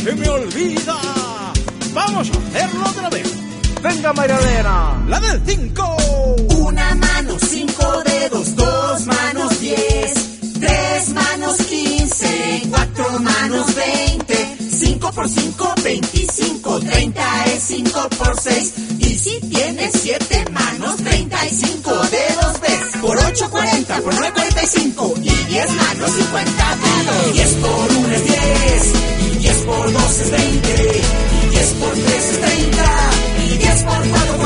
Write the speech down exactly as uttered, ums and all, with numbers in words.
se me olvida. Vamos a hacerlo otra vez. Venga, Marilena. La del cinco. Una mano, cinco dedos, dos manos, diez. Tres manos, quince. Cuatro manos, veinte. Cinco por cinco, veinticinco. Treinta es cinco por seis. Y si tienes siete manos, treinta y cinco dedos ves. Por ocho, cuarenta. Por nueve, cuarenta y cinco. Y diez manos, cincuenta dedos. Diez por uno es diez. Y diez por dos es veinte. Y diez por tres es treinta. Y diez por cuatro